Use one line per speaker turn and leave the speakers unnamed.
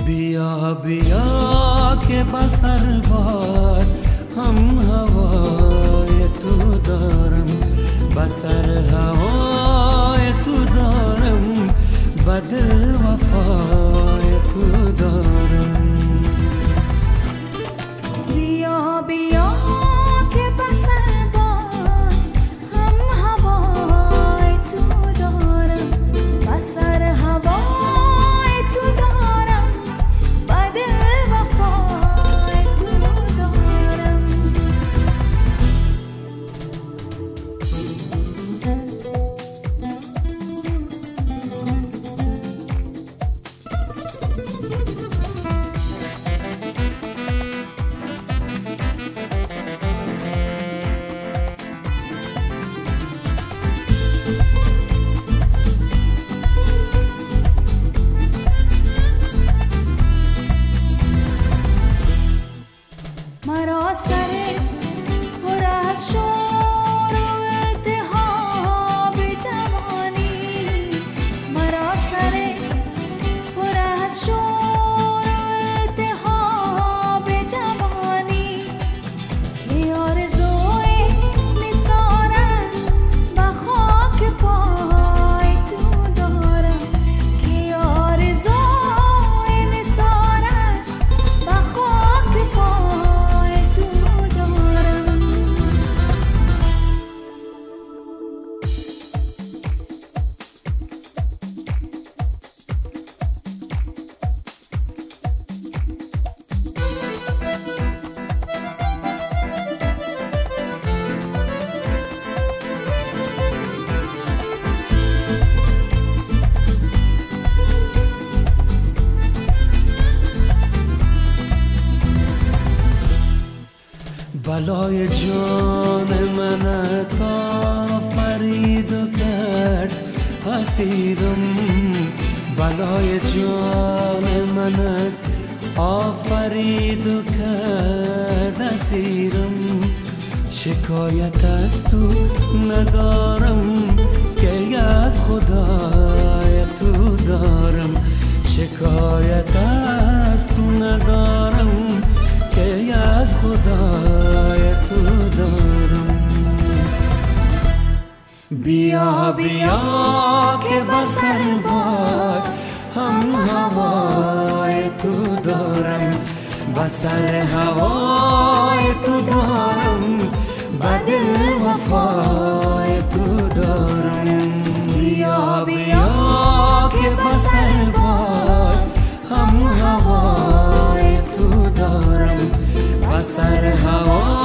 بیا بیا که بسر باز هم هوای تو دارم، بسر هوای تو دارم، بدل وفای تو دارم.
بیا بیا که بسر باز هم هوای تو دارم، بسر هوای تو دارم، بدل وفای تو دارم. مرا سرست پر از شور و التهاب جوانی، مرا سرست پر از شور و التهاب جوانی، بی آرزوی نثارش به خاک پای تو دارم، که آرزوی نثارش به خاک پای تو دارم.
بلای جان منت آفرید و کرد اسیرم، بلای جان منت آفرید و کرد اسیرم، شکایت از تو ندارم که از خدای تو دارم، شکایت از تو ندارم که از خدای تو دارم. بیا بیا که بسر باز هم هوای تو دارم، بسر هوای تو دارم، بدل وفای تو دارم. بیا بیا که بسر باز هم هوای تو دارم، بسر هوای